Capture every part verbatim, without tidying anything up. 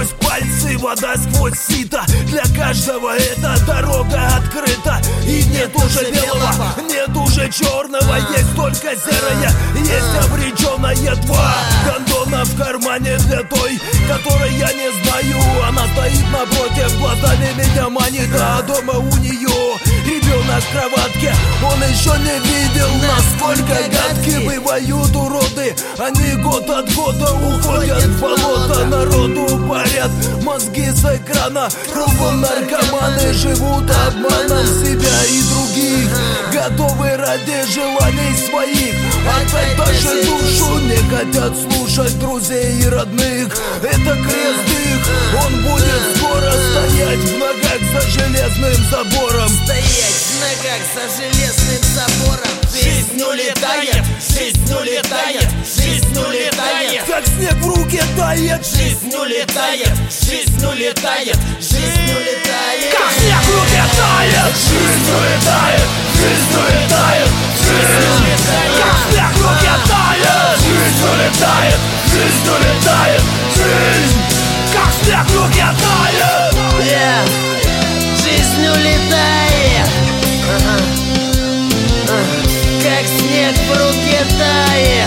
сквозь пальцы, вода сквозь сито. Для каждого эта дорога открыта. И нет уже белого, нет уже черного, есть только серое, есть обреченная. Два гондона в кармане для той, которой я не знаю. Она стоит напротив, глазами меня манит, а дома у нее ребенок в кроватке. Он еще не видел, насколько гадки бывают уроды. Они год от года уходят в болото. Народу парят мозги с экрана. Кругом наркоманы живут обманом себя и других, готовы ради желаний своих отдать даже душу. Не хотят слушать друзей и родных. Это крест их, он будет скоро стоять в ногах за железным забором. Стоять в ногах за железным забором. Жизнь улетает, жизнь улетает, жизнь улетает, как снег в руке тает. Жизнь улетает, жизнь улетает, жизнь улетает, как снег в руке тает. Жизнь улетает, жизнь улетает, жизнь улетает, как снег в руке тает. Жизнь улетает, жизнь улетает, жизнь, как снег в руке тает. Yeah. Жизнь улетает, ага. uh. Как снег в руке тает.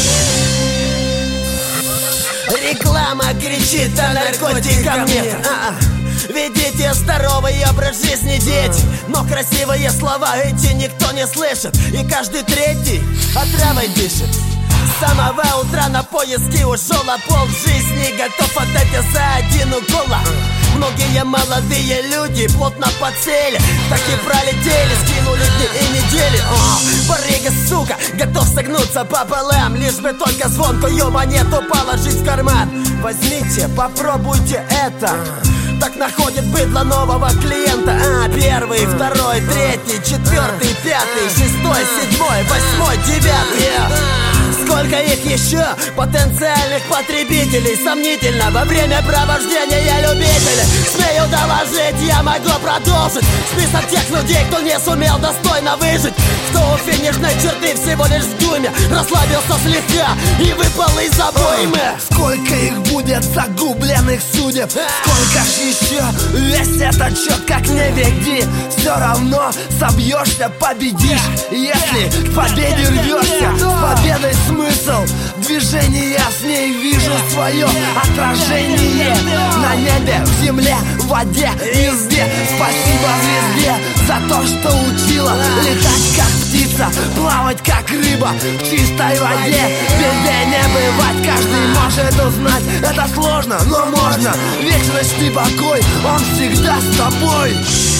Реклама кричит о наркотиках мне. А-а. Ведите здоровый образ жизни, дети. Но красивые слова эти никто не слышит. И каждый третий отравой дышит. С самого утра на поиски ушел, а пол жизни готов отдать за один укол. Многие молодые люди плотно подсели, так и пролетели, скинули дни и недели. О, барыга, сука, готов согнуться пополам, лишь бы только звонкую монету положить в карман. Возьмите, попробуйте это. Так находит быдло нового клиента. А, первый, второй, третий, четвертый, пятый, шестой, седьмой, восьмой, девятый. Сколько их еще, потенциальных потребителей? Сомнительно во время провождения любителей. Смею доложить, я могу продолжить список тех людей, кто не сумел достойно выжить, кто у финишной черты всего лишь в дюйме расслабился слегка и выпал из обоймы. Сколько их будет загубленных судеб? Сколько ж еще? Весь этот счет как не веди, все равно собьешься, победишь. Если к победе рвешься, с победой смысл движения, с ней вижу свое отражение. На небе, в земле, в воде, везде. Спасибо звезде за то, что учила летать как птица, плавать как рыба в чистой воде. Беде не бывать, каждый может узнать. Это сложно, но можно. Вечность и покой, он всегда с тобой.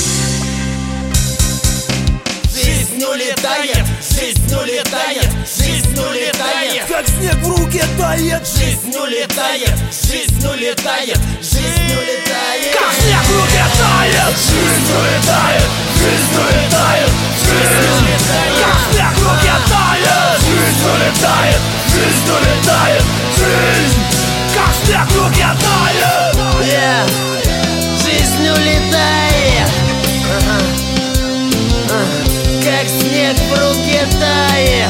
Жизнь улетает, жизнь улетает, жизнь улетает, как снег в руке тает. Жизнь улетает, жизнь улетает, жизнь улетает, как снег в руке тает. Жизнь улетает, жизнь улетает, жизнь улетает, как снег в руке тает. Жизнь улетает, жизнь улетает, жизнь, как снег в руке тает. Yeah. Жизнь улетает, ага. ага. Как снег в руке тает.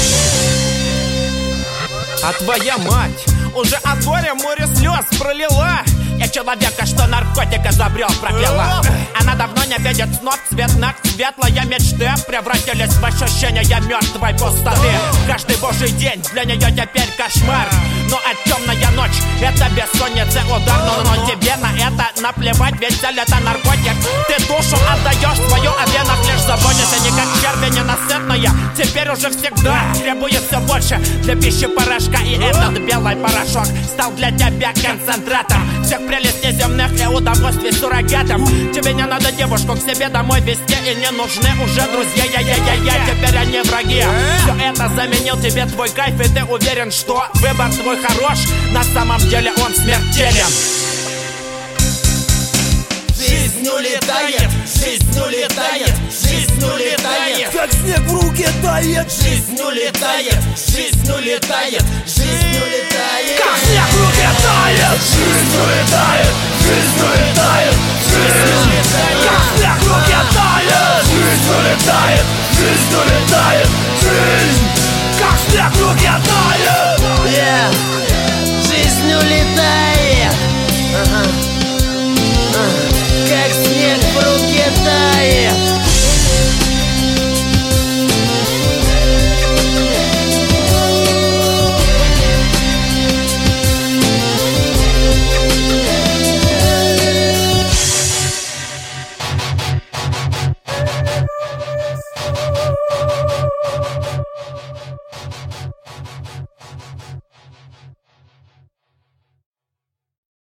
А твоя мать уже от горя море слез пролила. Я человека, что наркотик изобрел, прокляла. Она давно не видит снов, цвет ног, светлые мечты превратились в ощущение мертвой пустоты. Каждый божий день для нее теперь кошмар. Ну а темная ночь — это бессонница, удар. Но, но тебе на это наплевать, ведь цель — это наркотик. Ты душу отдаешь свою, о венах лишь заботишься. Не как черви ненасытные, теперь уже всегда требует все больше для пищи порошка. И этот белый порошок стал для тебя концентратом всех прелестей земных и удовольствий суррогатом. Тебе не надо девушку к себе домой везти, и не нужны уже друзья. Я-я-я-я, теперь они враги. Все это заменил тебе твой кайф, и ты уверен, что выбор твой хорош. На самом деле он смертелен. Жизнь улетает, жизнь улетает, жизнь улетает, как снег в руке тает. Жизнь улетает, жизнь улетает, жизнь улетает, как снег в руке тает. Жизнь улетает, жизнь улетает, жизнь улетает, как снег в руке тает. Жизнь улетает.